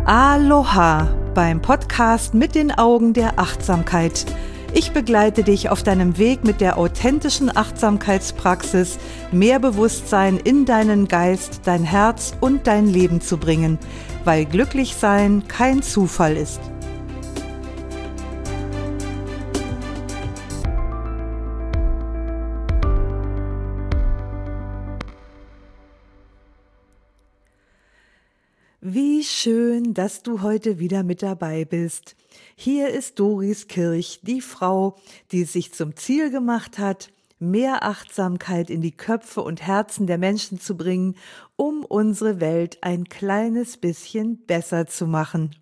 Aloha beim Podcast mit den Augen der Achtsamkeit. Ich begleite dich auf deinem Weg mit der authentischen Achtsamkeitspraxis, mehr Bewusstsein in deinen Geist, dein Herz und dein Leben zu bringen, weil glücklich sein kein Zufall ist. Wie schön, dass du heute wieder mit dabei bist. Hier ist Doris Kirch, die Frau, die es sich zum Ziel gemacht hat, mehr Achtsamkeit in die Köpfe und Herzen der Menschen zu bringen, um unsere Welt ein kleines bisschen besser zu machen.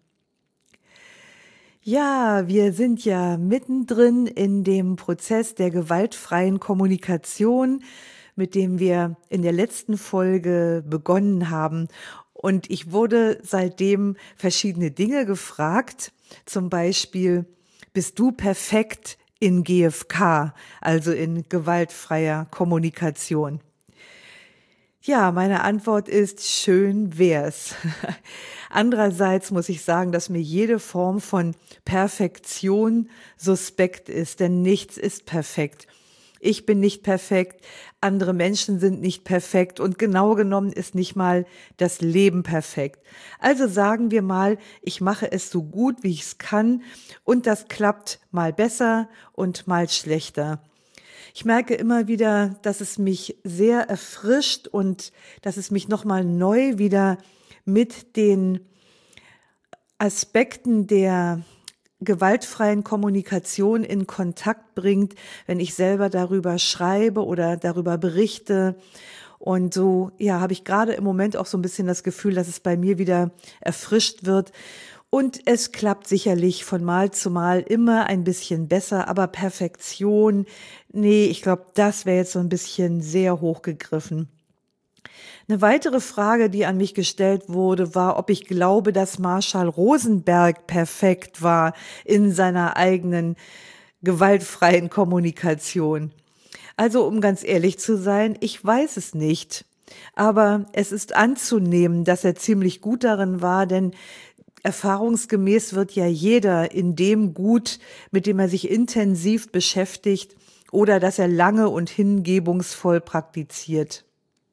Ja, wir sind ja mittendrin in dem Prozess der gewaltfreien Kommunikation, mit dem wir in der letzten Folge begonnen haben. Und ich wurde seitdem verschiedene Dinge gefragt, zum Beispiel, bist du perfekt in GFK, also in gewaltfreier Kommunikation? Ja, meine Antwort ist, schön wär's. Andererseits muss ich sagen, dass mir jede Form von Perfektion suspekt ist, denn nichts ist perfekt. Ich bin nicht perfekt, andere Menschen sind nicht perfekt und genau genommen ist nicht mal das Leben perfekt. Also sagen wir mal, ich mache es so gut, wie ich es kann und das klappt mal besser und mal schlechter. Ich merke immer wieder, dass es mich sehr erfrischt und dass es mich nochmal neu wieder mit den Aspekten der gewaltfreien Kommunikation in Kontakt bringt, wenn ich selber darüber schreibe oder darüber berichte. Und so, ja, habe ich gerade im Moment auch so ein bisschen das Gefühl, dass es bei mir wieder erfrischt wird. Und es klappt sicherlich von Mal zu Mal immer ein bisschen besser, aber Perfektion, nee, ich glaube, das wäre jetzt so ein bisschen sehr hochgegriffen. Eine weitere Frage, die an mich gestellt wurde, war, ob ich glaube, dass Marshall Rosenberg perfekt war in seiner eigenen gewaltfreien Kommunikation. Also, um ganz ehrlich zu sein, ich weiß es nicht. Aber es ist anzunehmen, dass er ziemlich gut darin war, denn erfahrungsgemäß wird ja jeder in dem gut, mit dem er sich intensiv beschäftigt oder dass er lange und hingebungsvoll praktiziert.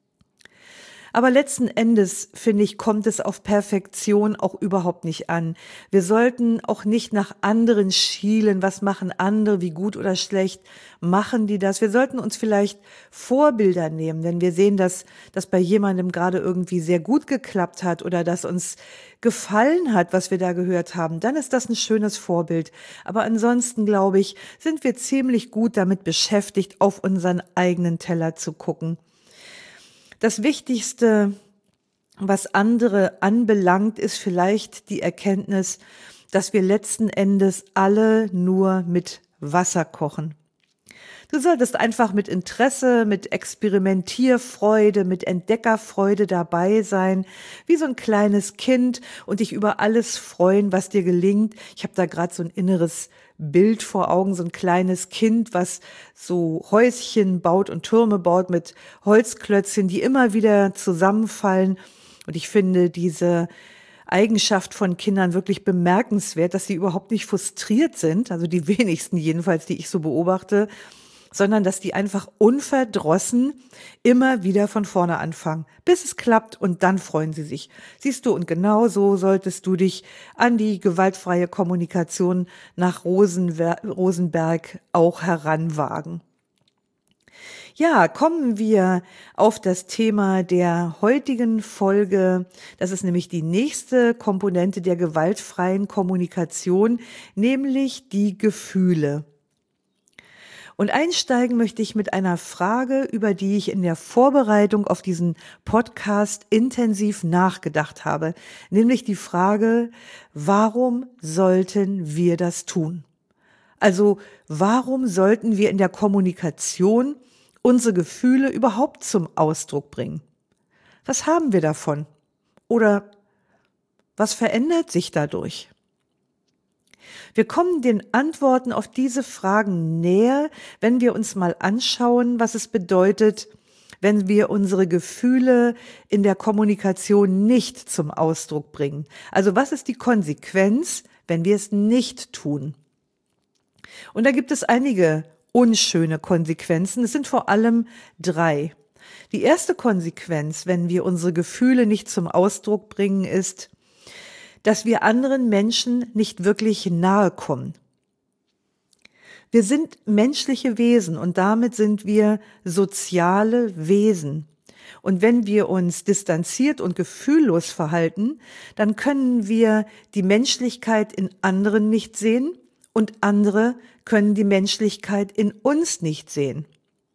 Aber letzten Endes, finde ich, kommt es auf Perfektion auch überhaupt nicht an. Wir sollten auch nicht nach anderen schielen. Was machen andere, wie gut oder schlecht machen die das? Wir sollten uns vielleicht Vorbilder nehmen, denn wir sehen, dass das bei jemandem gerade irgendwie sehr gut geklappt hat oder dass uns gefallen hat, was wir da gehört haben. Dann ist das ein schönes Vorbild. Aber ansonsten, glaube ich, sind wir ziemlich gut damit beschäftigt, auf unseren eigenen Teller zu gucken. Das Wichtigste, was andere anbelangt, ist vielleicht die Erkenntnis, dass wir letzten Endes alle nur mit Wasser kochen. Du solltest einfach mit Interesse, mit Experimentierfreude, mit Entdeckerfreude dabei sein, wie so ein kleines Kind und dich über alles freuen, was dir gelingt. Ich habe da gerade so ein inneres Bild vor Augen, so ein kleines Kind, was so Häuschen baut und Türme baut mit Holzklötzchen, die immer wieder zusammenfallen. Und ich finde diese Eigenschaft von Kindern wirklich bemerkenswert, dass sie überhaupt nicht frustriert sind, also die wenigsten jedenfalls, die ich so beobachte, sondern dass die einfach unverdrossen immer wieder von vorne anfangen, bis es klappt und dann freuen sie sich. Siehst du, und genau so solltest du dich an die gewaltfreie Kommunikation nach Rosenberg auch heranwagen. Ja, kommen wir auf das Thema der heutigen Folge. Das ist nämlich die nächste Komponente der gewaltfreien Kommunikation, nämlich die Gefühle. Und einsteigen möchte ich mit einer Frage, über die ich in der Vorbereitung auf diesen Podcast intensiv nachgedacht habe, nämlich die Frage, warum sollten wir das tun? Also, warum sollten wir in der Kommunikation unsere Gefühle überhaupt zum Ausdruck bringen? Was haben wir davon? Oder was verändert sich dadurch? Wir kommen den Antworten auf diese Fragen näher, wenn wir uns mal anschauen, was es bedeutet, wenn wir unsere Gefühle in der Kommunikation nicht zum Ausdruck bringen. Also was ist die Konsequenz, wenn wir es nicht tun? Und da gibt es einige unschöne Konsequenzen. Es sind vor allem 3. Die erste Konsequenz, wenn wir unsere Gefühle nicht zum Ausdruck bringen, ist, dass wir anderen Menschen nicht wirklich nahe kommen. Wir sind menschliche Wesen und damit sind wir soziale Wesen. Und wenn wir uns distanziert und gefühllos verhalten, dann können wir die Menschlichkeit in anderen nicht sehen und andere können die Menschlichkeit in uns nicht sehen.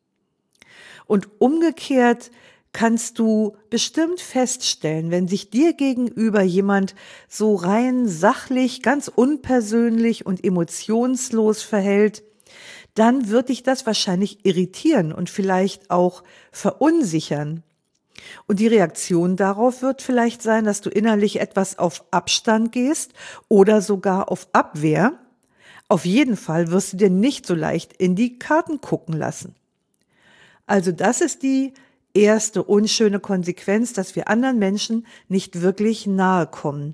Und umgekehrt kannst du bestimmt feststellen, wenn sich dir gegenüber jemand so rein sachlich, ganz unpersönlich und emotionslos verhält, dann wird dich das wahrscheinlich irritieren und vielleicht auch verunsichern. Und die Reaktion darauf wird vielleicht sein, dass du innerlich etwas auf Abstand gehst oder sogar auf Abwehr. Auf jeden Fall wirst du dir nicht so leicht in die Karten gucken lassen. Also das ist die erste unschöne Konsequenz, dass wir anderen Menschen nicht wirklich nahe kommen.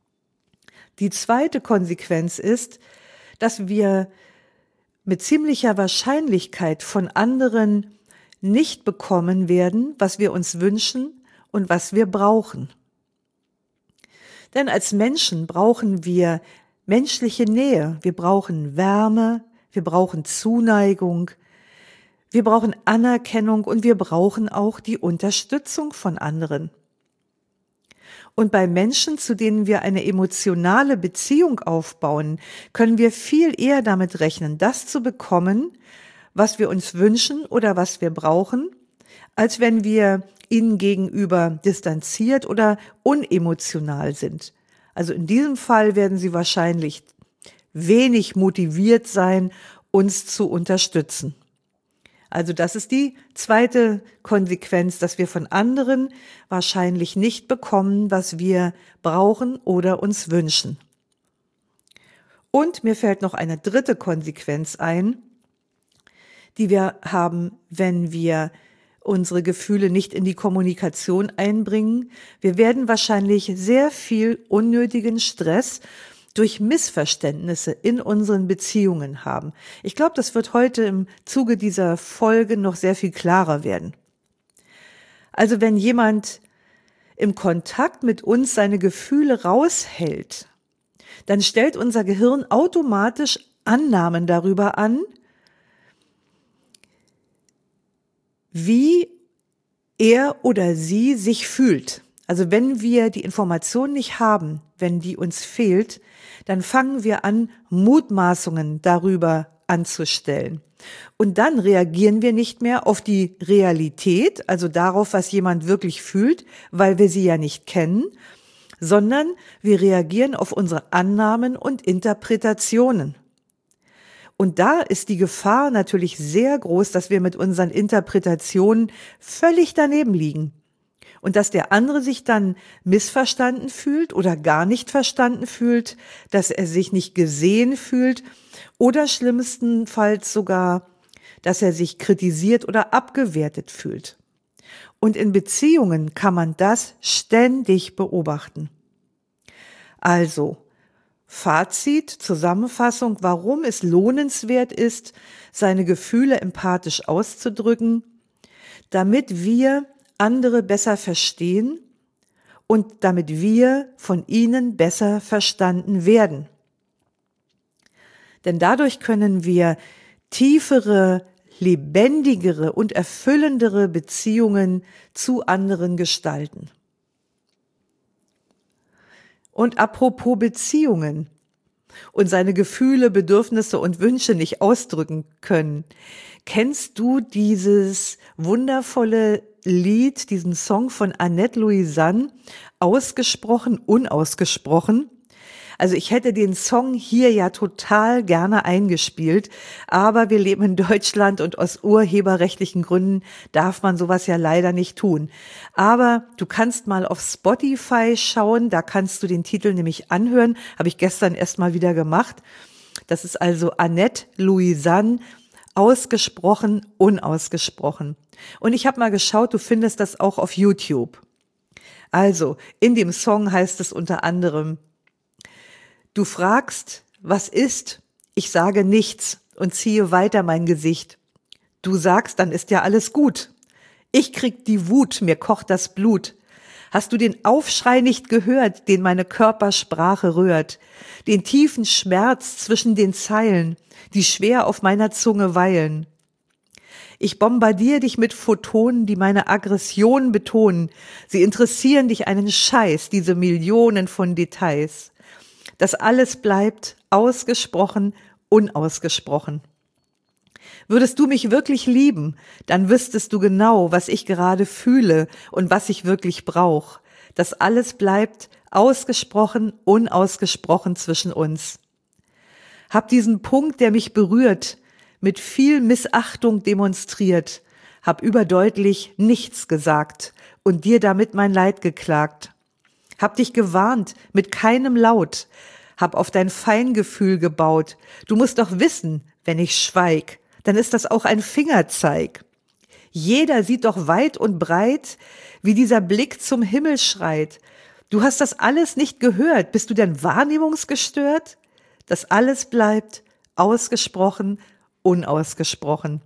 Die zweite Konsequenz ist, dass wir mit ziemlicher Wahrscheinlichkeit von anderen nicht bekommen werden, was wir uns wünschen und was wir brauchen. Denn als Menschen brauchen wir menschliche Nähe, wir brauchen Wärme, wir brauchen Zuneigung, wir brauchen Anerkennung und wir brauchen auch die Unterstützung von anderen. Und bei Menschen, zu denen wir eine emotionale Beziehung aufbauen, können wir viel eher damit rechnen, das zu bekommen, was wir uns wünschen oder was wir brauchen, als wenn wir ihnen gegenüber distanziert oder unemotional sind. Also in diesem Fall werden sie wahrscheinlich wenig motiviert sein, uns zu unterstützen. Also das ist die zweite Konsequenz, dass wir von anderen wahrscheinlich nicht bekommen, was wir brauchen oder uns wünschen. Und mir fällt noch eine dritte Konsequenz ein, die wir haben, wenn wir unsere Gefühle nicht in die Kommunikation einbringen. Wir werden wahrscheinlich sehr viel unnötigen Stress durch Missverständnisse in unseren Beziehungen haben. Ich glaube, das wird heute im Zuge dieser Folge noch sehr viel klarer werden. Also wenn jemand im Kontakt mit uns seine Gefühle raushält, dann stellt unser Gehirn automatisch Annahmen darüber an, wie er oder sie sich fühlt. Also wenn wir die Information nicht haben, wenn die uns fehlt, dann fangen wir an, Mutmaßungen darüber anzustellen. Und dann reagieren wir nicht mehr auf die Realität, also darauf, was jemand wirklich fühlt, weil wir sie ja nicht kennen, sondern wir reagieren auf unsere Annahmen und Interpretationen. Und da ist die Gefahr natürlich sehr groß, dass wir mit unseren Interpretationen völlig daneben liegen. Und dass der andere sich dann missverstanden fühlt oder gar nicht verstanden fühlt, dass er sich nicht gesehen fühlt oder schlimmstenfalls sogar, dass er sich kritisiert oder abgewertet fühlt. Und in Beziehungen kann man das ständig beobachten. Also, Fazit, Zusammenfassung, warum es lohnenswert ist, seine Gefühle empathisch auszudrücken, damit wir andere besser verstehen und damit wir von ihnen besser verstanden werden. Denn dadurch können wir tiefere, lebendigere und erfüllendere Beziehungen zu anderen gestalten. Und apropos Beziehungen und seine Gefühle, Bedürfnisse und Wünsche nicht ausdrücken können. Kennst du dieses wundervolle Lied, diesen Song von Annette Louisanne, ausgesprochen, unausgesprochen? Also ich hätte den Song hier ja total gerne eingespielt, aber wir leben in Deutschland und aus urheberrechtlichen Gründen darf man sowas ja leider nicht tun. Aber du kannst mal auf Spotify schauen, da kannst du den Titel nämlich anhören, habe ich gestern erst mal wieder gemacht. Das ist also Annette Louisanne, Ausgesprochen, unausgesprochen. Und ich habe mal geschaut, du findest das auch auf YouTube. Also, in dem Song heißt es unter anderem: Du fragst, was ist? Ich sage nichts und ziehe weiter mein Gesicht. Du sagst, dann ist ja alles gut. Ich krieg die Wut, mir kocht das Blut. Hast du den Aufschrei nicht gehört, den meine Körpersprache rührt? Den tiefen Schmerz zwischen den Zeilen, die schwer auf meiner Zunge weilen? Ich bombardiere dich mit Photonen, die meine Aggression betonen. Sie interessieren dich einen Scheiß, diese Millionen von Details. Das alles bleibt ausgesprochen, unausgesprochen. Würdest du mich wirklich lieben, dann wüsstest du genau, was ich gerade fühle und was ich wirklich brauche. Das alles bleibt ausgesprochen, unausgesprochen zwischen uns. Hab diesen Punkt, der mich berührt, mit viel Missachtung demonstriert, hab überdeutlich nichts gesagt und dir damit mein Leid geklagt. Hab dich gewarnt, mit keinem Laut, hab auf dein Feingefühl gebaut. Du musst doch wissen, wenn ich schweig, dann ist das auch ein Fingerzeig. Jeder sieht doch weit und breit, wie dieser Blick zum Himmel schreit. Du hast das alles nicht gehört, bist du denn wahrnehmungsgestört? Das alles bleibt ausgesprochen, unausgesprochen.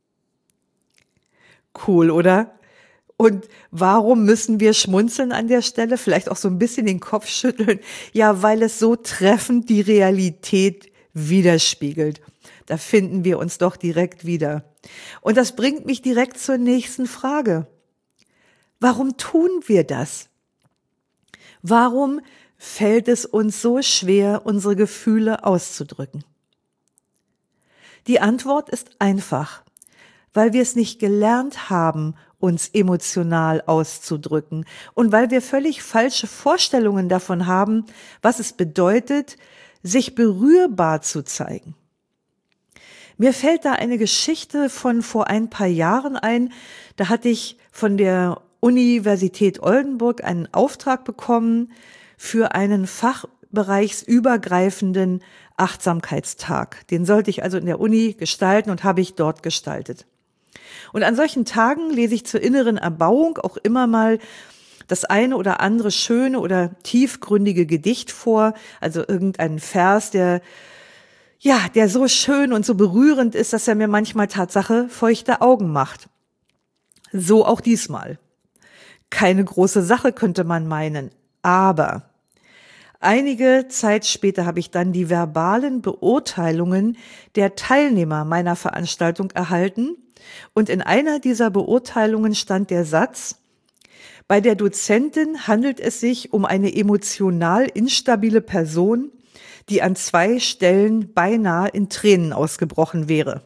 Cool, oder? Und warum müssen wir schmunzeln an der Stelle? Vielleicht auch so ein bisschen den Kopf schütteln. Ja, weil es so treffend die Realität widerspiegelt. Da finden wir uns doch direkt wieder. Und das bringt mich direkt zur nächsten Frage. Warum tun wir das? Warum fällt es uns so schwer, unsere Gefühle auszudrücken? Die Antwort ist einfach, weil wir es nicht gelernt haben, uns emotional auszudrücken und weil wir völlig falsche Vorstellungen davon haben, was es bedeutet, sich berührbar zu zeigen. Mir fällt da eine Geschichte von vor ein paar Jahren ein. Da hatte ich von der Universität Oldenburg einen Auftrag bekommen für einen fachbereichsübergreifenden Achtsamkeitstag. Den sollte ich also in der Uni gestalten und habe ich dort gestaltet. Und an solchen Tagen lese ich zur inneren Erbauung auch immer mal das eine oder andere schöne oder tiefgründige Gedicht vor, also irgendeinen Vers, der so schön und so berührend ist, dass er mir manchmal Tatsache feuchte Augen macht. So auch diesmal. Keine große Sache, könnte man meinen, aber einige Zeit später habe ich dann die verbalen Beurteilungen der Teilnehmer meiner Veranstaltung erhalten und in einer dieser Beurteilungen stand der Satz: Bei der Dozentin handelt es sich um eine emotional instabile Person, die an 2 Stellen beinahe in Tränen ausgebrochen wäre.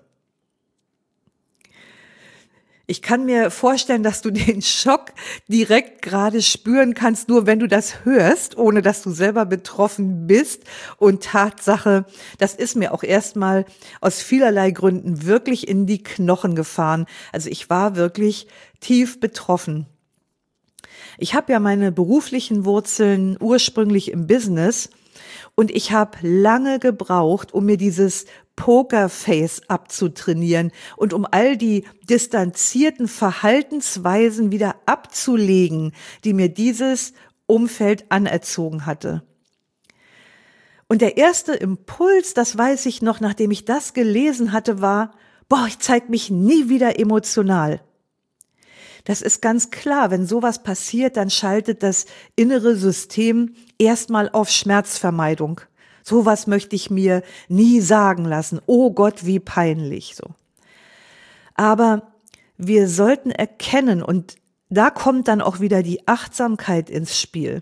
Ich kann mir vorstellen, dass du den Schock direkt gerade spüren kannst, nur wenn du das hörst, ohne dass du selber betroffen bist. Und Tatsache, das ist mir auch erstmal aus vielerlei Gründen wirklich in die Knochen gefahren. Also ich war wirklich tief betroffen. Ich habe ja meine beruflichen Wurzeln ursprünglich im Business und ich habe lange gebraucht, um mir dieses Pokerface abzutrainieren und um all die distanzierten Verhaltensweisen wieder abzulegen, die mir dieses Umfeld anerzogen hatte. Und der erste Impuls, das weiß ich noch, nachdem ich das gelesen hatte, war: ich zeig mich nie wieder emotional. Das ist ganz klar, wenn sowas passiert, dann schaltet das innere System erstmal auf Schmerzvermeidung. Sowas möchte ich mir nie sagen lassen. Oh Gott, wie peinlich, so. Aber wir sollten erkennen, und da kommt dann auch wieder die Achtsamkeit ins Spiel.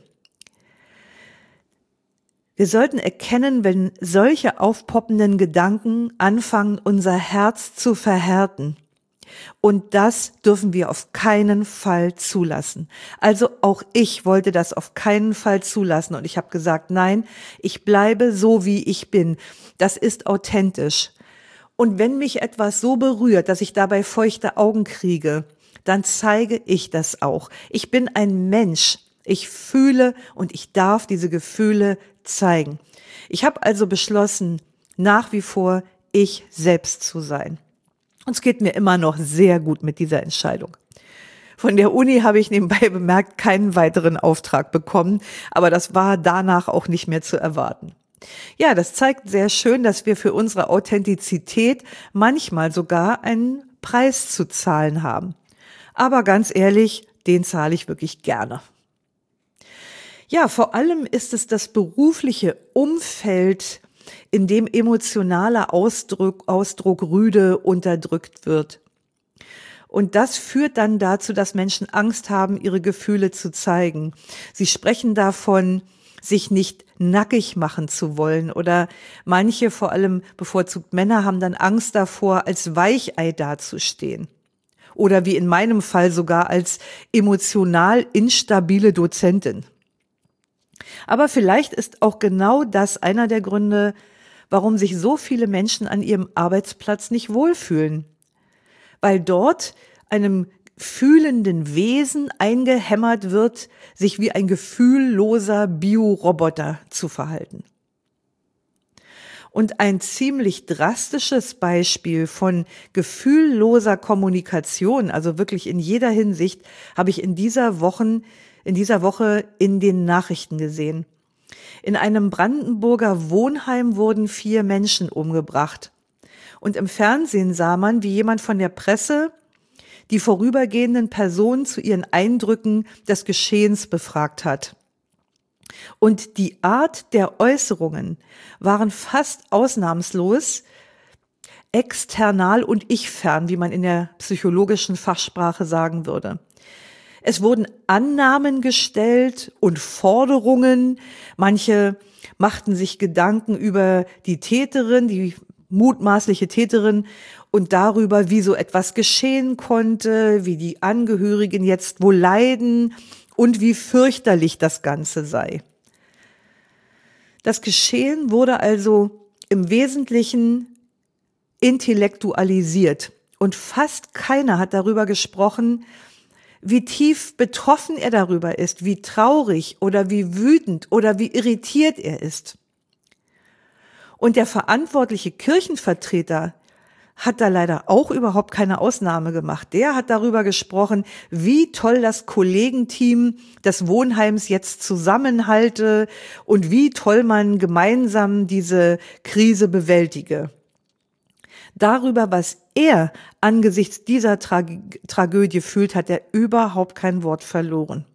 Wir sollten erkennen, wenn solche aufpoppenden Gedanken anfangen, unser Herz zu verhärten. Und das dürfen wir auf keinen Fall zulassen. Also auch ich wollte das auf keinen Fall zulassen. Und ich habe gesagt, nein, ich bleibe so, wie ich bin. Das ist authentisch. Und wenn mich etwas so berührt, dass ich dabei feuchte Augen kriege, dann zeige ich das auch. Ich bin ein Mensch. Ich fühle und ich darf diese Gefühle zeigen. Ich habe also beschlossen, nach wie vor ich selbst zu sein. Und es geht mir immer noch sehr gut mit dieser Entscheidung. Von der Uni habe ich nebenbei bemerkt keinen weiteren Auftrag bekommen, aber das war danach auch nicht mehr zu erwarten. Ja, das zeigt sehr schön, dass wir für unsere Authentizität manchmal sogar einen Preis zu zahlen haben. Aber ganz ehrlich, den zahle ich wirklich gerne. Ja, vor allem ist es das berufliche Umfeld, in dem emotionaler Ausdruck rüde unterdrückt wird. Und das führt dann dazu, dass Menschen Angst haben, ihre Gefühle zu zeigen. Sie sprechen davon, sich nicht nackig machen zu wollen, oder manche, vor allem bevorzugt Männer, haben dann Angst davor, als Weichei dazustehen. Oder wie in meinem Fall sogar als emotional instabile Dozentin. Aber vielleicht ist auch genau das einer der Gründe, warum sich so viele Menschen an ihrem Arbeitsplatz nicht wohlfühlen. Weil dort einem fühlenden Wesen eingehämmert wird, sich wie ein gefühlloser Bioroboter zu verhalten. Und ein ziemlich drastisches Beispiel von gefühlloser Kommunikation, also wirklich in jeder Hinsicht, habe ich in dieser Woche in den Nachrichten gesehen. In einem Brandenburger Wohnheim wurden 4 Menschen umgebracht. Und im Fernsehen sah man, wie jemand von der Presse die vorübergehenden Personen zu ihren Eindrücken des Geschehens befragt hat. Und die Art der Äußerungen waren fast ausnahmslos external und ich-fern, wie man in der psychologischen Fachsprache sagen würde. Es wurden Annahmen gestellt und Forderungen. Manche machten sich Gedanken über die Täterin, die mutmaßliche Täterin, und darüber, wie so etwas geschehen konnte, wie die Angehörigen jetzt wohl leiden und wie fürchterlich das Ganze sei. Das Geschehen wurde also im Wesentlichen intellektualisiert und fast keiner hat darüber gesprochen, wie tief betroffen er darüber ist, wie traurig oder wie wütend oder wie irritiert er ist. Und der verantwortliche Kirchenvertreter hat da leider auch überhaupt keine Ausnahme gemacht. Der hat darüber gesprochen, wie toll das Kollegenteam des Wohnheims jetzt zusammenhalte und wie toll man gemeinsam diese Krise bewältige. Darüber, was er angesichts dieser Tragödie fühlt, hat er überhaupt kein Wort verloren.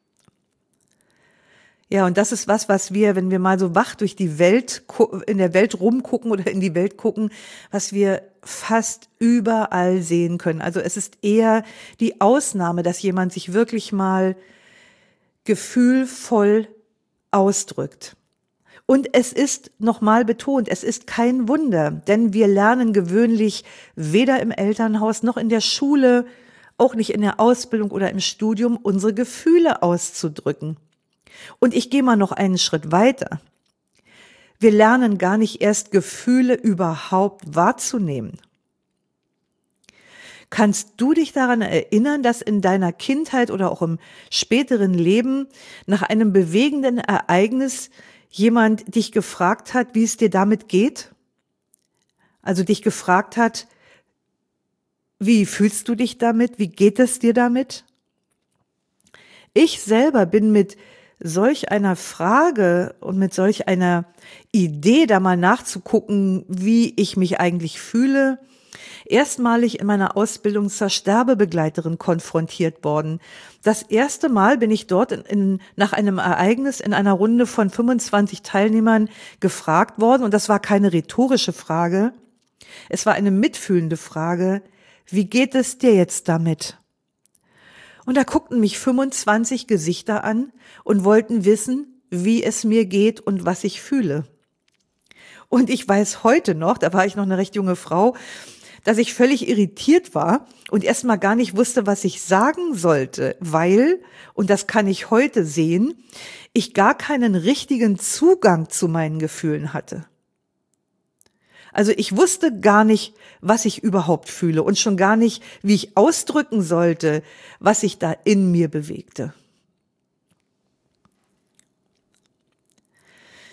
Ja, und das ist was wir, wenn wir mal so wach durch die Welt, in der Welt rumgucken oder in die Welt gucken, was wir fast überall sehen können. Also es ist eher die Ausnahme, dass jemand sich wirklich mal gefühlvoll ausdrückt. Und es ist, nochmal betont, es ist kein Wunder, denn wir lernen gewöhnlich weder im Elternhaus noch in der Schule, auch nicht in der Ausbildung oder im Studium, unsere Gefühle auszudrücken. Und ich gehe mal noch einen Schritt weiter. Wir lernen gar nicht erst Gefühle überhaupt wahrzunehmen. Kannst du dich daran erinnern, dass in deiner Kindheit oder auch im späteren Leben nach einem bewegenden Ereignis jemand dich gefragt hat, wie es dir damit geht? Also dich gefragt hat, wie fühlst du dich damit? Wie geht es dir damit? Ich selber bin mit solch einer Frage und mit solch einer Idee, da mal nachzugucken, wie ich mich eigentlich fühle, erstmalig in meiner Ausbildung zur Sterbebegleiterin konfrontiert worden. Das erste Mal bin ich dort nach einem Ereignis in einer Runde von 25 Teilnehmern gefragt worden, und das war keine rhetorische Frage, es war eine mitfühlende Frage: Wie geht es dir jetzt damit? Und da guckten mich 25 Gesichter an und wollten wissen, wie es mir geht und was ich fühle. Und ich weiß heute noch, da war ich noch eine recht junge Frau, dass ich völlig irritiert war und erstmal gar nicht wusste, was ich sagen sollte, weil, und das kann ich heute sehen, ich gar keinen richtigen Zugang zu meinen Gefühlen hatte. Also ich wusste gar nicht, was ich überhaupt fühle und schon gar nicht, wie ich ausdrücken sollte, was sich da in mir bewegte.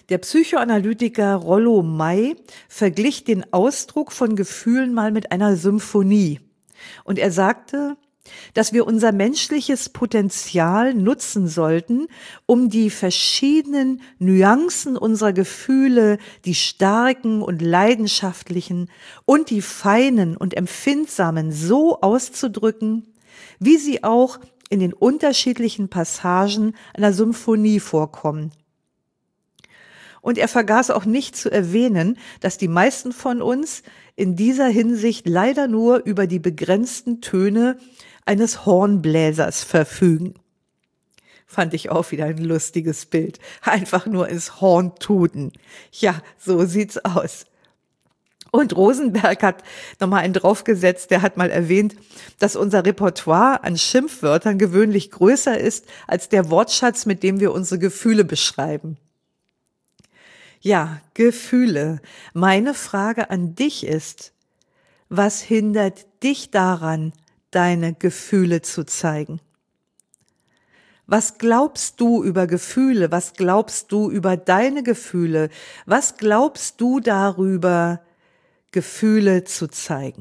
Der Psychoanalytiker Rollo May verglich den Ausdruck von Gefühlen mal mit einer Symphonie. Und er sagte, dass wir unser menschliches Potenzial nutzen sollten, um die verschiedenen Nuancen unserer Gefühle, die starken und leidenschaftlichen und die feinen und empfindsamen so auszudrücken, wie sie auch in den unterschiedlichen Passagen einer Symphonie vorkommen. Und er vergaß auch nicht zu erwähnen, dass die meisten von uns in dieser Hinsicht leider nur über die begrenzten Töne eines Hornbläsers verfügen. Fand ich auch wieder ein lustiges Bild. Einfach nur ins Horn tuten. Ja, so sieht's aus. Und Rosenberg hat nochmal einen draufgesetzt, der hat mal erwähnt, dass unser Repertoire an Schimpfwörtern gewöhnlich größer ist als der Wortschatz, mit dem wir unsere Gefühle beschreiben. Ja, Gefühle. Meine Frage an dich ist, was hindert dich daran, deine Gefühle zu zeigen? Was glaubst du über Gefühle? Was glaubst du über deine Gefühle? Was glaubst du darüber, Gefühle zu zeigen?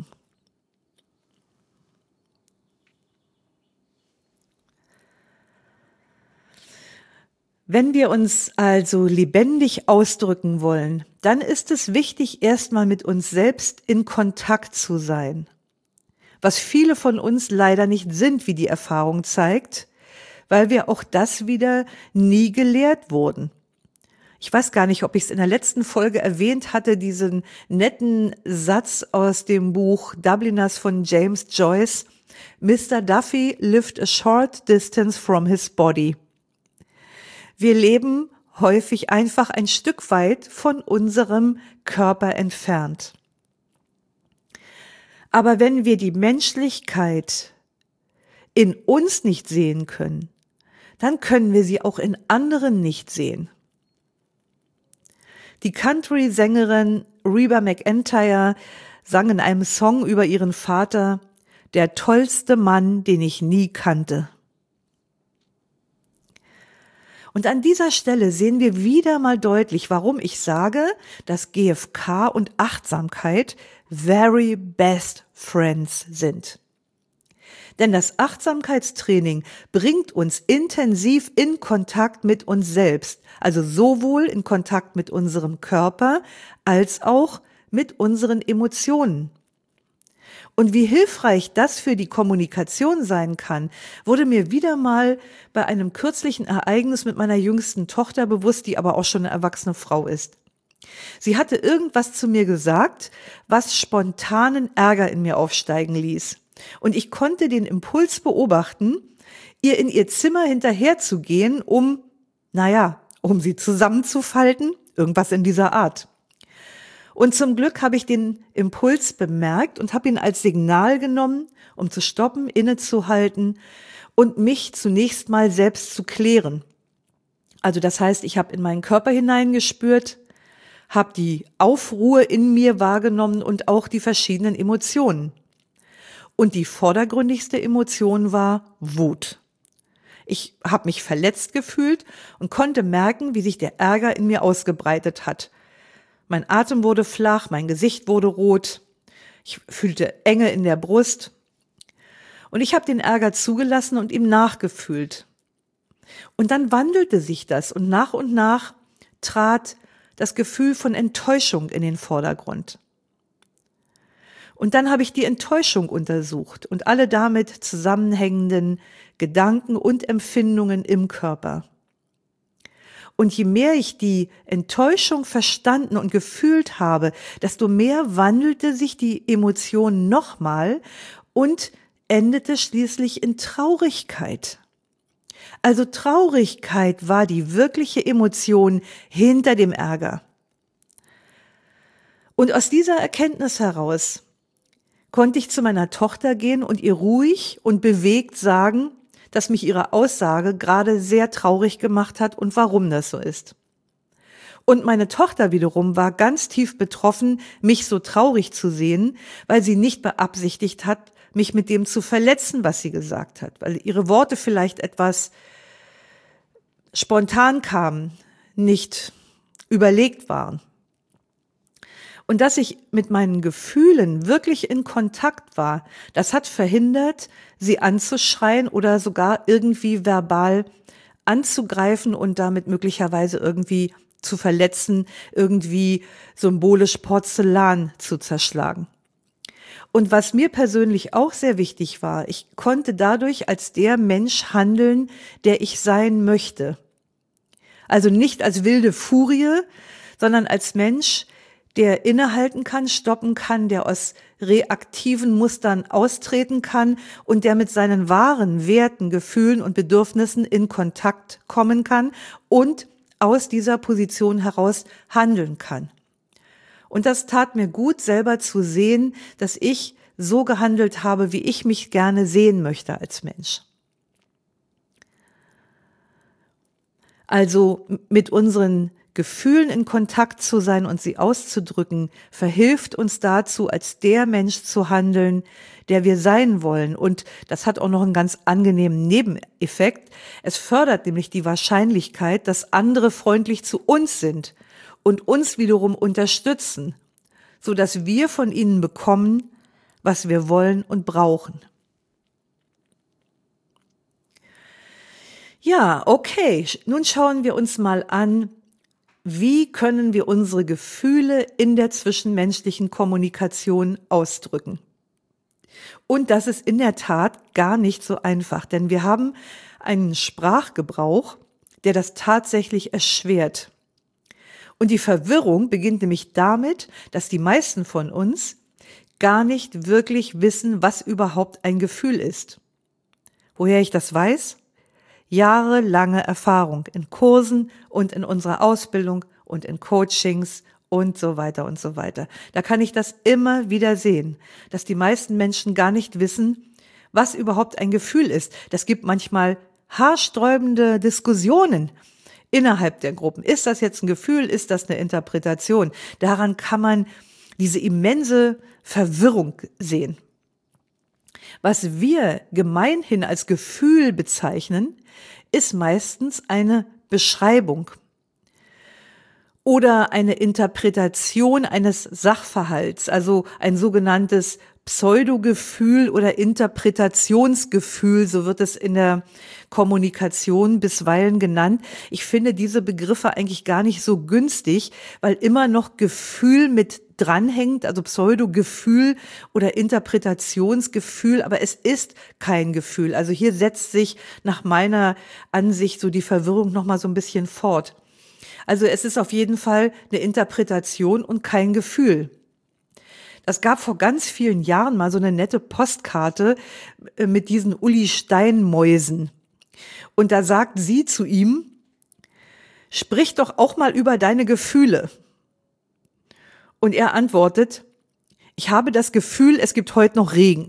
Wenn wir uns also lebendig ausdrücken wollen, dann ist es wichtig, erstmal mit uns selbst in Kontakt zu sein. Was viele von uns leider nicht sind, wie die Erfahrung zeigt, weil wir auch das wieder nie gelehrt wurden. Ich weiß gar nicht, ob ich es in der letzten Folge erwähnt hatte, diesen netten Satz aus dem Buch Dubliners von James Joyce. Mr. Duffy lived a short distance from his body. Wir leben häufig einfach ein Stück weit von unserem Körper entfernt. Aber wenn wir die Menschlichkeit in uns nicht sehen können, dann können wir sie auch in anderen nicht sehen. Die Country-Sängerin Reba McEntire sang in einem Song über ihren Vater, der tollste Mann, den ich nie kannte. Und an dieser Stelle sehen wir wieder mal deutlich, warum ich sage, dass GFK und Achtsamkeit very best friends sind. Denn das Achtsamkeitstraining bringt uns intensiv in Kontakt mit uns selbst, also sowohl in Kontakt mit unserem Körper als auch mit unseren Emotionen. Und wie hilfreich das für die Kommunikation sein kann, wurde mir wieder mal bei einem kürzlichen Ereignis mit meiner jüngsten Tochter bewusst, die aber auch schon eine erwachsene Frau ist. Sie hatte irgendwas zu mir gesagt, was spontanen Ärger in mir aufsteigen ließ. Und ich konnte den Impuls beobachten, ihr in ihr Zimmer hinterherzugehen, um sie zusammenzufalten, irgendwas in dieser Art. Und zum Glück habe ich den Impuls bemerkt und habe ihn als Signal genommen, um zu stoppen, innezuhalten und mich zunächst mal selbst zu klären. Also das heißt, ich habe in meinen Körper hineingespürt, habe die Aufruhr in mir wahrgenommen und auch die verschiedenen Emotionen. Und die vordergründigste Emotion war Wut. Ich habe mich verletzt gefühlt und konnte merken, wie sich der Ärger in mir ausgebreitet hat. Mein Atem wurde flach, mein Gesicht wurde rot, ich fühlte Enge in der Brust und ich habe den Ärger zugelassen und ihm nachgefühlt. Und dann wandelte sich das und nach trat das Gefühl von Enttäuschung in den Vordergrund. Und dann habe ich die Enttäuschung untersucht und alle damit zusammenhängenden Gedanken und Empfindungen im Körper. Und je mehr ich die Enttäuschung verstanden und gefühlt habe, desto mehr wandelte sich die Emotion nochmal und endete schließlich in Traurigkeit. Also Traurigkeit war die wirkliche Emotion hinter dem Ärger. Und aus dieser Erkenntnis heraus konnte ich zu meiner Tochter gehen und ihr ruhig und bewegt sagen, dass mich ihre Aussage gerade sehr traurig gemacht hat und warum das so ist. Und meine Tochter wiederum war ganz tief betroffen, mich so traurig zu sehen, weil sie nicht beabsichtigt hat, mich mit dem zu verletzen, was sie gesagt hat, weil ihre Worte vielleicht etwas spontan kamen, nicht überlegt waren. Und dass ich mit meinen Gefühlen wirklich in Kontakt war, das hat verhindert, sie anzuschreien oder sogar irgendwie verbal anzugreifen und damit möglicherweise irgendwie zu verletzen, irgendwie symbolisch Porzellan zu zerschlagen. Und was mir persönlich auch sehr wichtig war, ich konnte dadurch als der Mensch handeln, der ich sein möchte. Also nicht als wilde Furie, sondern als Mensch, der innehalten kann, stoppen kann, der aus reaktiven Mustern austreten kann und der mit seinen wahren Werten, Gefühlen und Bedürfnissen in Kontakt kommen kann und aus dieser Position heraus handeln kann. Und das tat mir gut, selber zu sehen, dass ich so gehandelt habe, wie ich mich gerne sehen möchte als Mensch. Also mit unseren Gefühlen in Kontakt zu sein und sie auszudrücken, verhilft uns dazu, als der Mensch zu handeln, der wir sein wollen. Und das hat auch noch einen ganz angenehmen Nebeneffekt. Es fördert nämlich die Wahrscheinlichkeit, dass andere freundlich zu uns sind und uns wiederum unterstützen, sodass wir von ihnen bekommen, was wir wollen und brauchen. Ja, okay. Nun schauen wir uns mal an, wie können wir unsere Gefühle in der zwischenmenschlichen Kommunikation ausdrücken? Und das ist in der Tat gar nicht so einfach, denn wir haben einen Sprachgebrauch, der das tatsächlich erschwert. Und die Verwirrung beginnt nämlich damit, dass die meisten von uns gar nicht wirklich wissen, was überhaupt ein Gefühl ist. Woher ich das weiß? Jahrelange Erfahrung in Kursen und in unserer Ausbildung und in Coachings und so weiter und so weiter. Da kann ich das immer wieder sehen, dass die meisten Menschen gar nicht wissen, was überhaupt ein Gefühl ist. Das gibt manchmal haarsträubende Diskussionen innerhalb der Gruppen. Ist das jetzt ein Gefühl? Ist das eine Interpretation? Daran kann man diese immense Verwirrung sehen. Was wir gemeinhin als Gefühl bezeichnen, ist meistens eine Beschreibung oder eine Interpretation eines Sachverhalts, also ein sogenanntes Pseudogefühl oder Interpretationsgefühl, so wird es in der Kommunikation bisweilen genannt. Ich finde diese Begriffe eigentlich gar nicht so günstig, weil immer noch Gefühl mit dranhängt, also Pseudogefühl oder Interpretationsgefühl, aber es ist kein Gefühl. Also hier setzt sich nach meiner Ansicht so die Verwirrung noch mal so ein bisschen fort. Also es ist auf jeden Fall eine Interpretation und kein Gefühl. Es gab vor ganz vielen Jahren mal so eine nette Postkarte mit diesen Uli Steinmäusen. Und da sagt sie zu ihm, sprich doch auch mal über deine Gefühle. Und er antwortet, ich habe das Gefühl, es gibt heute noch Regen.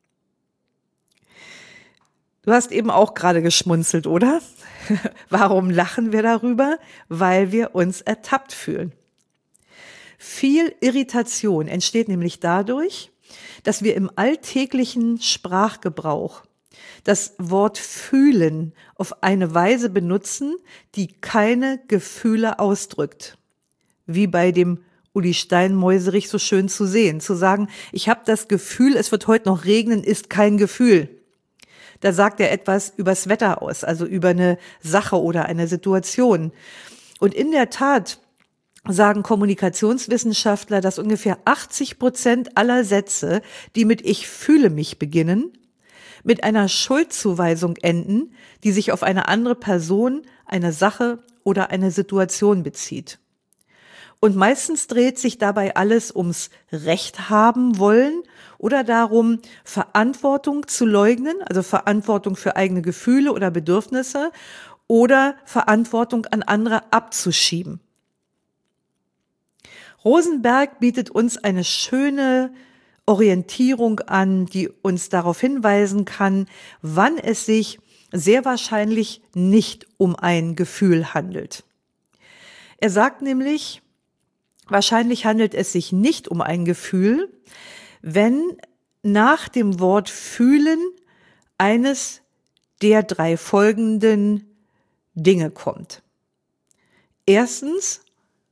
Du hast eben auch gerade geschmunzelt, oder? Warum lachen wir darüber? Weil wir uns ertappt fühlen. Viel Irritation entsteht nämlich dadurch, dass wir im alltäglichen Sprachgebrauch das Wort fühlen auf eine Weise benutzen, die keine Gefühle ausdrückt. Wie bei dem Uli Steinmäuserich so schön zu sehen. Zu sagen, ich habe das Gefühl, es wird heute noch regnen, ist kein Gefühl. Da sagt er etwas übers Wetter aus, also über eine Sache oder eine Situation. Und in der Tat sagen Kommunikationswissenschaftler, dass ungefähr 80% aller Sätze, die mit Ich fühle mich beginnen, mit einer Schuldzuweisung enden, die sich auf eine andere Person, eine Sache oder eine Situation bezieht. Und meistens dreht sich dabei alles ums Recht haben wollen oder darum, Verantwortung zu leugnen, also Verantwortung für eigene Gefühle oder Bedürfnisse oder Verantwortung an andere abzuschieben. Rosenberg bietet uns eine schöne Orientierung an, die uns darauf hinweisen kann, wann es sich sehr wahrscheinlich nicht um ein Gefühl handelt. Er sagt nämlich, wahrscheinlich handelt es sich nicht um ein Gefühl, wenn nach dem Wort fühlen eines der 3 folgenden Dinge kommt. Erstens,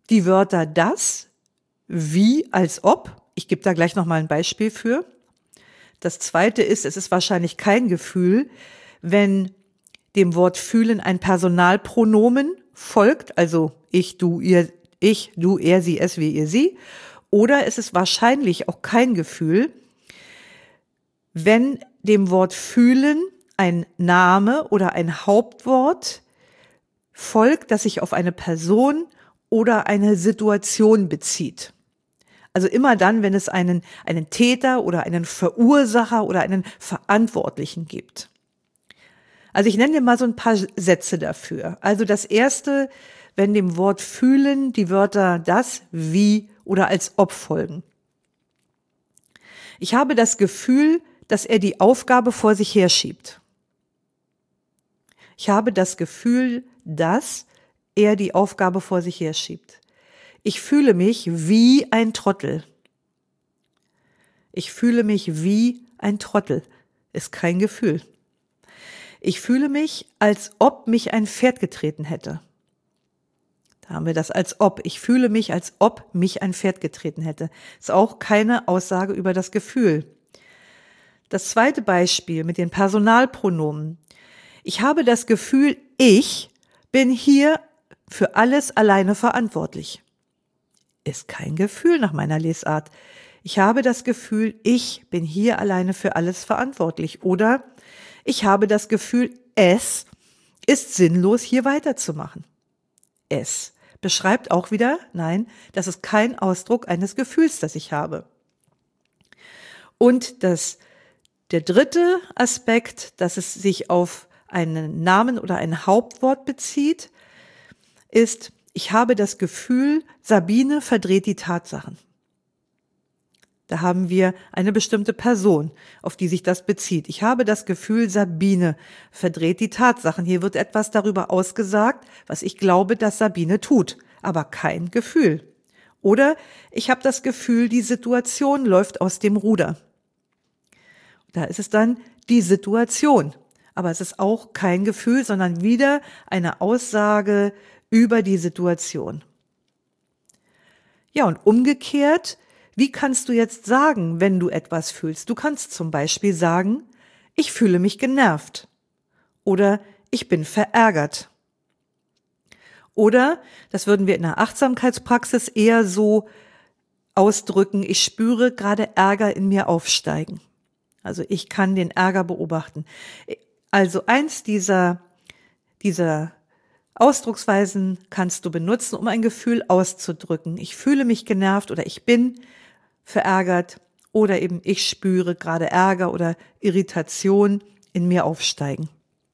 die Wörter das, wie, als ob. Ich gebe da gleich nochmal ein Beispiel für. Das zweite ist, es ist wahrscheinlich kein Gefühl, wenn dem Wort fühlen ein Personalpronomen folgt, also ich, du, er, sie, es, wir, ihr, sie. Oder es ist wahrscheinlich auch kein Gefühl, wenn dem Wort fühlen ein Name oder ein Hauptwort folgt, das sich auf eine Person oder eine Situation bezieht. Also immer dann, wenn es einen Täter oder einen Verursacher oder einen Verantwortlichen gibt. Also ich nenne dir mal so ein paar Sätze dafür. Also das erste, wenn dem Wort fühlen die Wörter das, wie oder als ob folgen. Ich habe das Gefühl, dass er die Aufgabe vor sich herschiebt. Ich habe das Gefühl, dass er die Aufgabe vor sich herschiebt. Ich fühle mich wie ein Trottel. Ich fühle mich wie ein Trottel. Ist kein Gefühl. Ich fühle mich, als ob mich ein Pferd getreten hätte. Da haben wir das als ob. Ich fühle mich, als ob mich ein Pferd getreten hätte. Ist auch keine Aussage über das Gefühl. Das zweite Beispiel mit den Personalpronomen. Ich habe das Gefühl, ich bin hier für alles alleine verantwortlich. Ist kein Gefühl nach meiner Lesart. Ich habe das Gefühl, ich bin hier alleine für alles verantwortlich. Oder ich habe das Gefühl, es ist sinnlos, hier weiterzumachen. Es beschreibt auch wieder, nein, das ist kein Ausdruck eines Gefühls, das ich habe. Und der dritte Aspekt, dass es sich auf einen Namen oder ein Hauptwort bezieht, ist, ich habe das Gefühl, Sabine verdreht die Tatsachen. Da haben wir eine bestimmte Person, auf die sich das bezieht. Ich habe das Gefühl, Sabine verdreht die Tatsachen. Hier wird etwas darüber ausgesagt, was ich glaube, dass Sabine tut, aber kein Gefühl. Oder ich habe das Gefühl, die Situation läuft aus dem Ruder. Da ist es dann die Situation. Aber es ist auch kein Gefühl, sondern wieder eine Aussage über die Situation. Ja, und umgekehrt, wie kannst du jetzt sagen, wenn du etwas fühlst? Du kannst zum Beispiel sagen, ich fühle mich genervt oder ich bin verärgert. Oder, das würden wir in der Achtsamkeitspraxis eher so ausdrücken, ich spüre gerade Ärger in mir aufsteigen. Also ich kann den Ärger beobachten. Also eins dieser Ausdrucksweisen kannst du benutzen, um ein Gefühl auszudrücken. Ich fühle mich genervt oder ich bin verärgert oder eben ich spüre gerade Ärger oder Irritation in mir aufsteigen.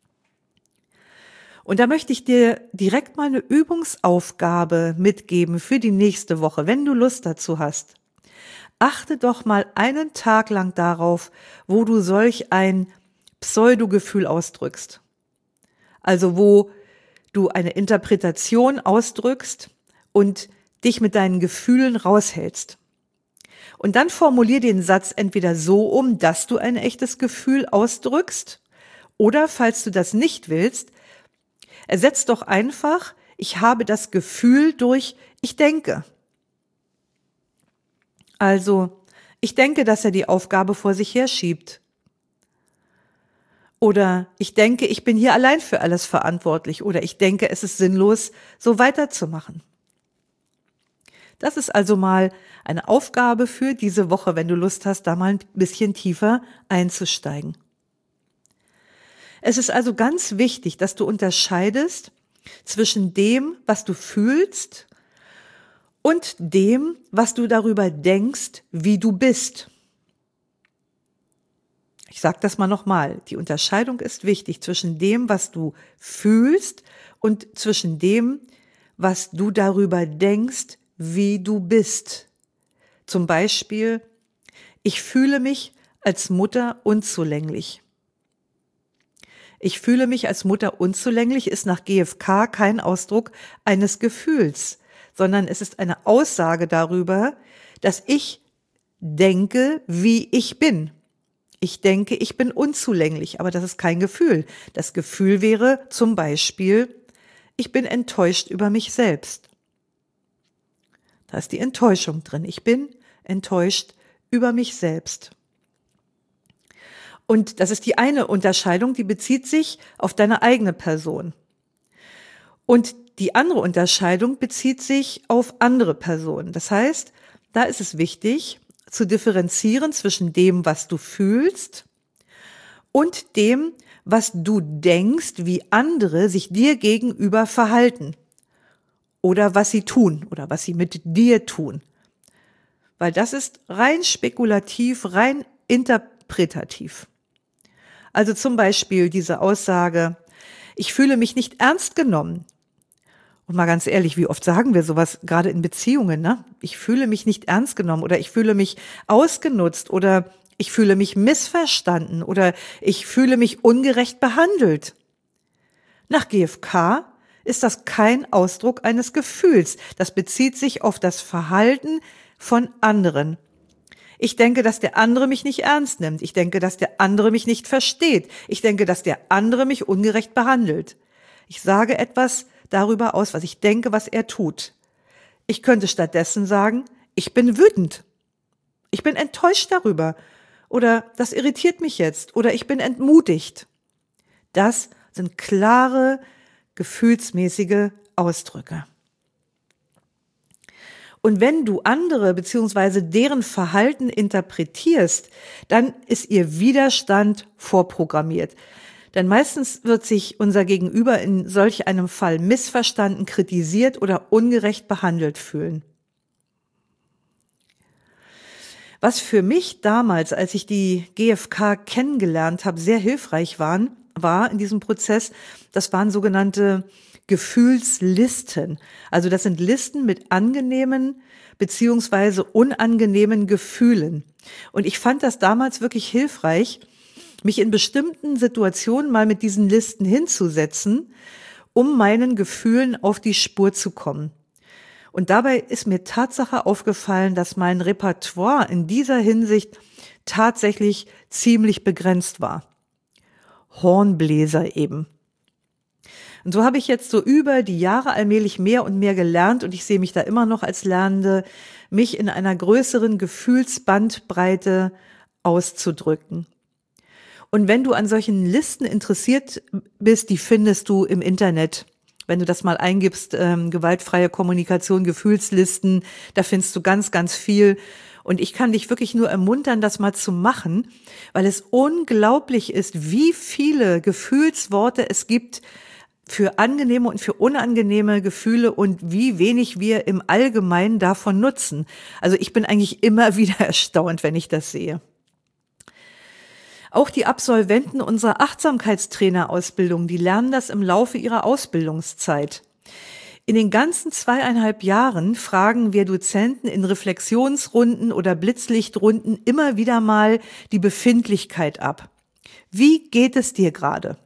Und da möchte ich dir direkt mal eine Übungsaufgabe mitgeben für die nächste Woche, wenn du Lust dazu hast. Achte doch mal einen Tag lang darauf, wo du solch ein Pseudogefühl ausdrückst. Also wo du eine Interpretation ausdrückst und dich mit deinen Gefühlen raushältst. Und dann formulier den Satz entweder so um, dass du ein echtes Gefühl ausdrückst, oder falls du das nicht willst, ersetz doch einfach, ich habe das Gefühl durch, ich denke. Also, ich denke, dass er die Aufgabe vor sich herschiebt. Oder ich denke, ich bin hier allein für alles verantwortlich. Oder ich denke, es ist sinnlos, so weiterzumachen. Das ist also mal eine Aufgabe für diese Woche, wenn du Lust hast, da mal ein bisschen tiefer einzusteigen. Es ist also ganz wichtig, dass du unterscheidest zwischen dem, was du fühlst, und dem, was du darüber denkst, wie du bist. Ich sage das mal nochmal. Die Unterscheidung ist wichtig zwischen dem, was du fühlst, und zwischen dem, was du darüber denkst, wie du bist. Zum Beispiel, ich fühle mich als Mutter unzulänglich. Ich fühle mich als Mutter unzulänglich ist nach GfK kein Ausdruck eines Gefühls, sondern es ist eine Aussage darüber, dass ich denke, wie ich bin. Ich denke, ich bin unzulänglich, aber das ist kein Gefühl. Das Gefühl wäre zum Beispiel, ich bin enttäuscht über mich selbst. Da ist die Enttäuschung drin. Ich bin enttäuscht über mich selbst. Und das ist die eine Unterscheidung, die bezieht sich auf deine eigene Person. Und die andere Unterscheidung bezieht sich auf andere Personen. Das heißt, da ist es wichtig, zu differenzieren zwischen dem, was du fühlst und dem, was du denkst, wie andere sich dir gegenüber verhalten oder was sie tun oder was sie mit dir tun. Weil das ist rein spekulativ, rein interpretativ. Also zum Beispiel diese Aussage, ich fühle mich nicht ernst genommen. Und mal ganz ehrlich, wie oft sagen wir sowas, gerade in Beziehungen, ne? Ich fühle mich nicht ernst genommen oder ich fühle mich ausgenutzt oder ich fühle mich missverstanden oder ich fühle mich ungerecht behandelt. Nach GfK ist das kein Ausdruck eines Gefühls. Das bezieht sich auf das Verhalten von anderen. Ich denke, dass der andere mich nicht ernst nimmt. Ich denke, dass der andere mich nicht versteht. Ich denke, dass der andere mich ungerecht behandelt. Ich sage etwas darüber aus, was ich denke, was er tut. Ich könnte stattdessen sagen, ich bin wütend. Ich bin enttäuscht darüber. Oder das irritiert mich jetzt. Oder ich bin entmutigt. Das sind klare, gefühlsmäßige Ausdrücke. Und wenn du andere bzw. deren Verhalten interpretierst, dann ist ihr Widerstand vorprogrammiert. Denn meistens wird sich unser Gegenüber in solch einem Fall missverstanden, kritisiert oder ungerecht behandelt fühlen. Was für mich damals, als ich die GfK kennengelernt habe, sehr hilfreich war in diesem Prozess, das waren sogenannte Gefühlslisten. Also das sind Listen mit angenehmen beziehungsweise unangenehmen Gefühlen. Und ich fand das damals wirklich hilfreich, mich in bestimmten Situationen mal mit diesen Listen hinzusetzen, um meinen Gefühlen auf die Spur zu kommen. Und dabei ist mir Tatsache aufgefallen, dass mein Repertoire in dieser Hinsicht tatsächlich ziemlich begrenzt war. Hornbläser eben. Und so habe ich jetzt so über die Jahre allmählich mehr und mehr gelernt und ich sehe mich da immer noch als Lernende, mich in einer größeren Gefühlsbandbreite auszudrücken. Und wenn du an solchen Listen interessiert bist, die findest du im Internet. Wenn du das mal eingibst, gewaltfreie Kommunikation, Gefühlslisten, da findest du ganz, ganz viel. Und ich kann dich wirklich nur ermuntern, das mal zu machen, weil es unglaublich ist, wie viele Gefühlsworte es gibt für angenehme und für unangenehme Gefühle und wie wenig wir im Allgemeinen davon nutzen. Also ich bin eigentlich immer wieder erstaunt, wenn ich das sehe. Auch die Absolventen unserer Achtsamkeitstrainerausbildung, die lernen das im Laufe ihrer Ausbildungszeit. In den ganzen 2,5 Jahren fragen wir Dozenten in Reflexionsrunden oder Blitzlichtrunden immer wieder mal die Befindlichkeit ab. Wie geht es dir gerade?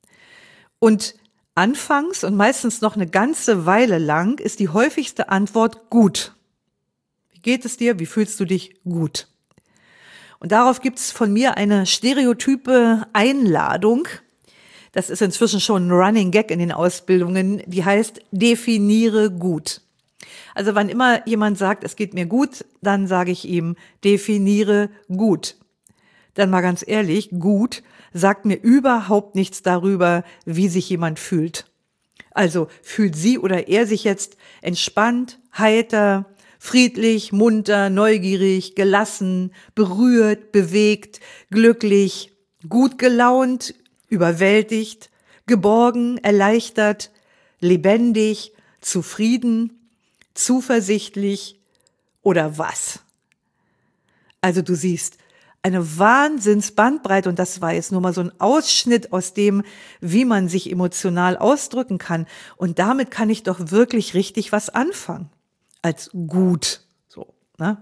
Und anfangs und meistens noch eine ganze Weile lang ist die häufigste Antwort gut. Wie geht es dir? Wie fühlst du dich? Gut. Und darauf gibt es von mir eine stereotype Einladung. Das ist inzwischen schon ein Running Gag in den Ausbildungen. Die heißt, definiere gut. Also wann immer jemand sagt, es geht mir gut, dann sage ich ihm, definiere gut. Dann mal ganz ehrlich, gut sagt mir überhaupt nichts darüber, wie sich jemand fühlt. Also fühlt sie oder er sich jetzt entspannt, heiter, friedlich, munter, neugierig, gelassen, berührt, bewegt, glücklich, gut gelaunt, überwältigt, geborgen, erleichtert, lebendig, zufrieden, zuversichtlich oder was? Also du siehst, eine Wahnsinnsbandbreite und das war jetzt nur mal so ein Ausschnitt aus dem, wie man sich emotional ausdrücken kann. Und damit kann ich doch wirklich richtig was anfangen. Als gut, so, ne?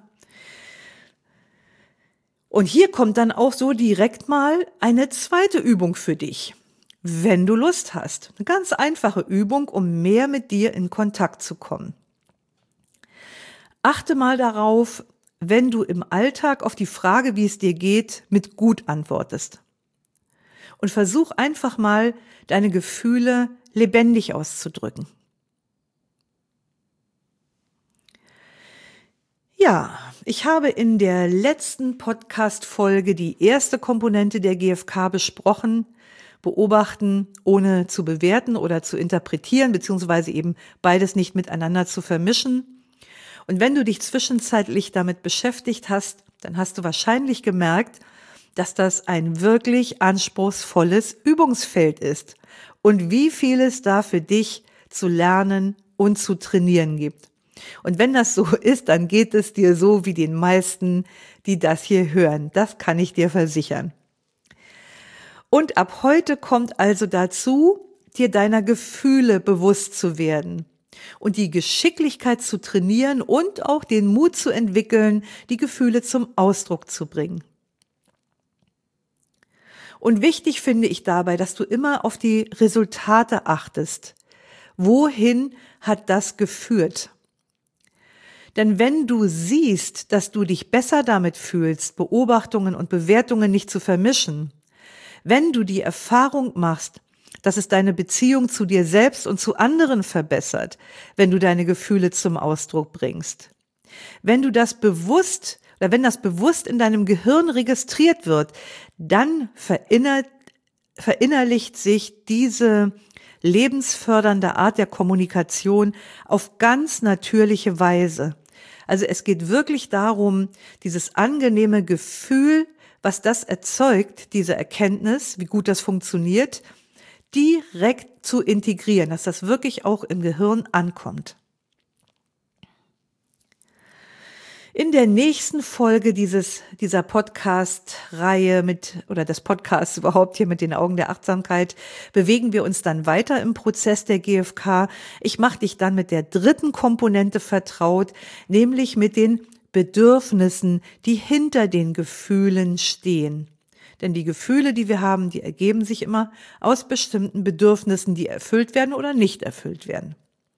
Und hier kommt dann auch so direkt mal eine zweite Übung für dich, wenn du Lust hast. Eine ganz einfache Übung, um mehr mit dir in Kontakt zu kommen. Achte mal darauf, wenn du im Alltag auf die Frage, wie es dir geht, mit gut antwortest. Und versuch einfach mal, deine Gefühle lebendig auszudrücken. Ja, ich habe in der letzten Podcast-Folge die erste Komponente der GfK besprochen. Beobachten, ohne zu bewerten oder zu interpretieren, beziehungsweise eben beides nicht miteinander zu vermischen. Und wenn du dich zwischenzeitlich damit beschäftigt hast, dann hast du wahrscheinlich gemerkt, dass das ein wirklich anspruchsvolles Übungsfeld ist und wie viel es da für dich zu lernen und zu trainieren gibt. Und wenn das so ist, dann geht es dir so wie den meisten, die das hier hören. Das kann ich dir versichern. Und ab heute kommt also dazu, dir deiner Gefühle bewusst zu werden und die Geschicklichkeit zu trainieren und auch den Mut zu entwickeln, die Gefühle zum Ausdruck zu bringen. Und wichtig finde ich dabei, dass du immer auf die Resultate achtest. Wohin hat das geführt? Denn wenn du siehst, dass du dich besser damit fühlst, Beobachtungen und Bewertungen nicht zu vermischen, wenn du die Erfahrung machst, dass es deine Beziehung zu dir selbst und zu anderen verbessert, wenn du deine Gefühle zum Ausdruck bringst, wenn du das bewusst oder wenn das bewusst in deinem Gehirn registriert wird, dann verinnerlicht sich diese lebensfördernde Art der Kommunikation auf ganz natürliche Weise. Also es geht wirklich darum, dieses angenehme Gefühl, was das erzeugt, diese Erkenntnis, wie gut das funktioniert, direkt zu integrieren, dass das wirklich auch im Gehirn ankommt. In der nächsten Folge dieser Podcast-Reihe des Podcasts überhaupt hier mit den Augen der Achtsamkeit bewegen wir uns dann weiter im Prozess der GfK. Ich mache dich dann mit der dritten Komponente vertraut, nämlich mit den Bedürfnissen, die hinter den Gefühlen stehen. Denn die Gefühle, die wir haben, die ergeben sich immer aus bestimmten Bedürfnissen, die erfüllt werden oder nicht erfüllt werden.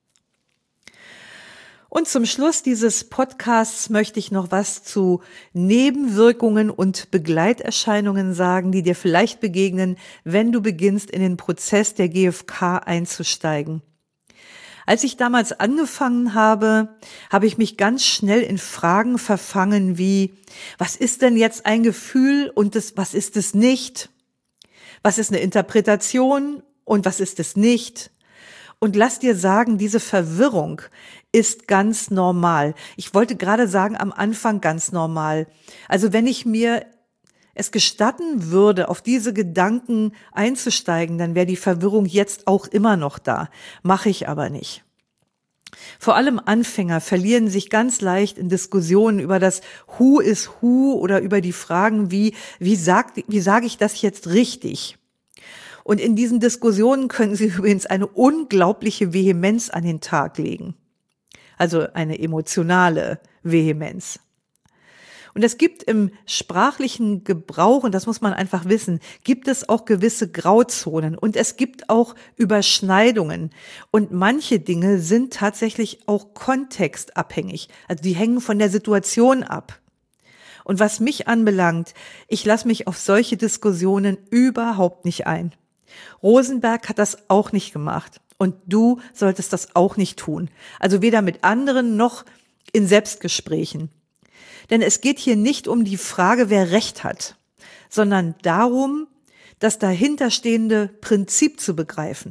Und zum Schluss dieses Podcasts möchte ich noch was zu Nebenwirkungen und Begleiterscheinungen sagen, die dir vielleicht begegnen, wenn du beginnst, in den Prozess der GfK einzusteigen. Als ich damals angefangen habe, habe ich mich ganz schnell in Fragen verfangen wie, was ist denn jetzt ein Gefühl und was ist es nicht? Was ist eine Interpretation und was ist es nicht? Und lass dir sagen, diese Verwirrung ist ganz normal. Ich wollte gerade sagen, am Anfang ganz normal. Also wenn ich mir es gestatten würde, auf diese Gedanken einzusteigen, dann wäre die Verwirrung jetzt auch immer noch da. Mache ich aber nicht. Vor allem Anfänger verlieren sich ganz leicht in Diskussionen über das Who is Who oder über die Fragen wie sage ich das jetzt richtig? Und in diesen Diskussionen können sie übrigens eine unglaubliche Vehemenz an den Tag legen. Also eine emotionale Vehemenz. Und es gibt im sprachlichen Gebrauch, und das muss man einfach wissen, gibt es auch gewisse Grauzonen und es gibt auch Überschneidungen. Und manche Dinge sind tatsächlich auch kontextabhängig. Also die hängen von der Situation ab. Und was mich anbelangt, ich lasse mich auf solche Diskussionen überhaupt nicht ein. Rosenberg hat das auch nicht gemacht. Und du solltest das auch nicht tun. Also weder mit anderen noch in Selbstgesprächen. Denn es geht hier nicht um die Frage, wer Recht hat, sondern darum, das dahinterstehende Prinzip zu begreifen.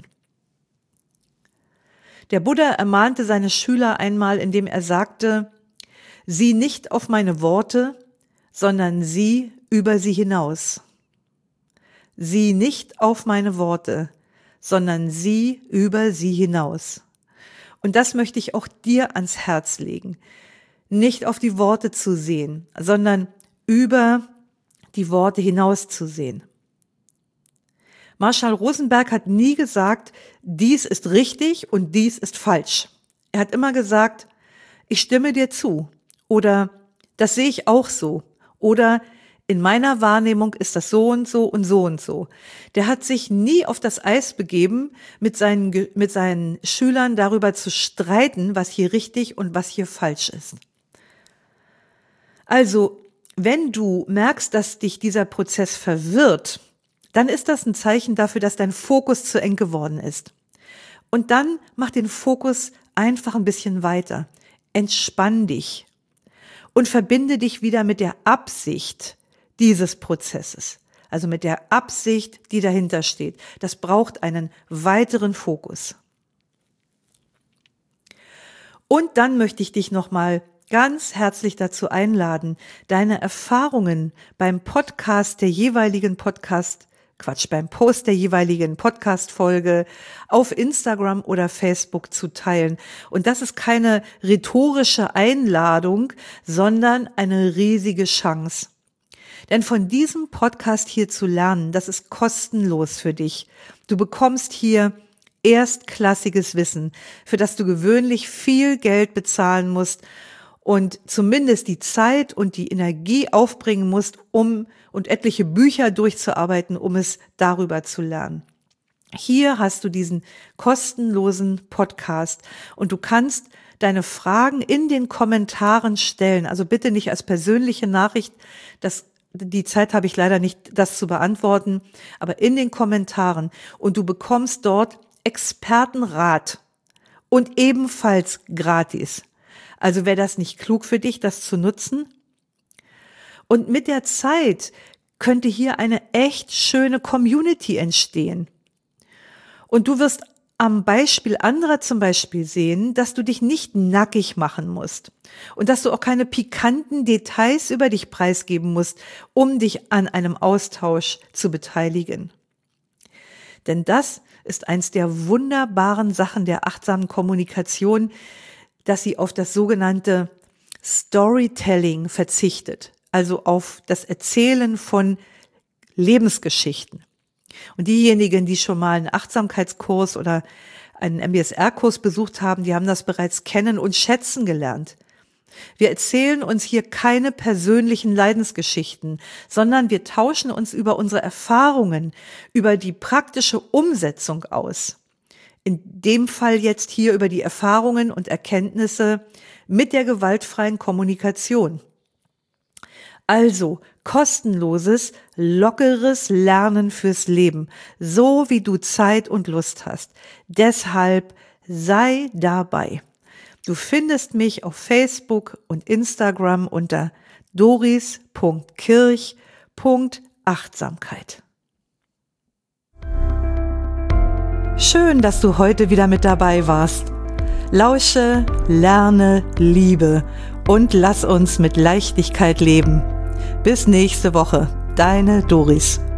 Der Buddha ermahnte seine Schüler einmal, indem er sagte, sieh nicht auf meine Worte, sondern sieh über sie hinaus. Sieh nicht auf meine Worte, sondern sieh über sie hinaus. Und das möchte ich auch dir ans Herz legen. Nicht auf die Worte zu sehen, sondern über die Worte hinaus zu sehen. Marshall Rosenberg hat nie gesagt, dies ist richtig und dies ist falsch. Er hat immer gesagt, ich stimme dir zu oder das sehe ich auch so oder in meiner Wahrnehmung ist das so und so und so und so. Der hat sich nie auf das Eis begeben, mit seinen Schülern darüber zu streiten, was hier richtig und was hier falsch ist. Also, wenn du merkst, dass dich dieser Prozess verwirrt, dann ist das ein Zeichen dafür, dass dein Fokus zu eng geworden ist. Und dann mach den Fokus einfach ein bisschen weiter. Entspann dich. und verbinde dich wieder mit der Absicht dieses Prozesses. Also mit der Absicht, die dahinter steht. Das braucht einen weiteren Fokus. Und dann möchte ich dich nochmal ganz herzlich dazu einladen, deine Erfahrungen beim Post der jeweiligen Podcast-Folge auf Instagram oder Facebook zu teilen. Und das ist keine rhetorische Einladung, sondern eine riesige Chance. Denn von diesem Podcast hier zu lernen, das ist kostenlos für dich. Du bekommst hier erstklassiges Wissen, für das du gewöhnlich viel Geld bezahlen musst und zumindest die Zeit und die Energie aufbringen musst, und etliche Bücher durchzuarbeiten, um es darüber zu lernen. Hier hast du diesen kostenlosen Podcast und du kannst deine Fragen in den Kommentaren stellen. Also bitte nicht als persönliche Nachricht, die Zeit habe ich leider nicht, das zu beantworten, aber in den Kommentaren. Und du bekommst dort Expertenrat und ebenfalls gratis. Also wäre das nicht klug für dich, das zu nutzen? Und mit der Zeit könnte hier eine echt schöne Community entstehen. Und du wirst am Beispiel anderer zum Beispiel sehen, dass du dich nicht nackig machen musst und dass du auch keine pikanten Details über dich preisgeben musst, um dich an einem Austausch zu beteiligen. Denn das ist eins der wunderbaren Sachen der achtsamen Kommunikation, dass sie auf das sogenannte Storytelling verzichtet, also auf das Erzählen von Lebensgeschichten. Und diejenigen, die schon mal einen Achtsamkeitskurs oder einen MBSR-Kurs besucht haben, die haben das bereits kennen und schätzen gelernt. Wir erzählen uns hier keine persönlichen Leidensgeschichten, sondern wir tauschen uns über unsere Erfahrungen, über die praktische Umsetzung aus. In dem Fall jetzt hier über die Erfahrungen und Erkenntnisse mit der gewaltfreien Kommunikation. Also kostenloses, lockeres Lernen fürs Leben, so wie du Zeit und Lust hast. Deshalb sei dabei. Du findest mich auf Facebook und Instagram unter doris.kirch.achtsamkeit. Schön, dass du heute wieder mit dabei warst. Lausche, lerne, liebe und lass uns mit Leichtigkeit leben. Bis nächste Woche, deine Doris.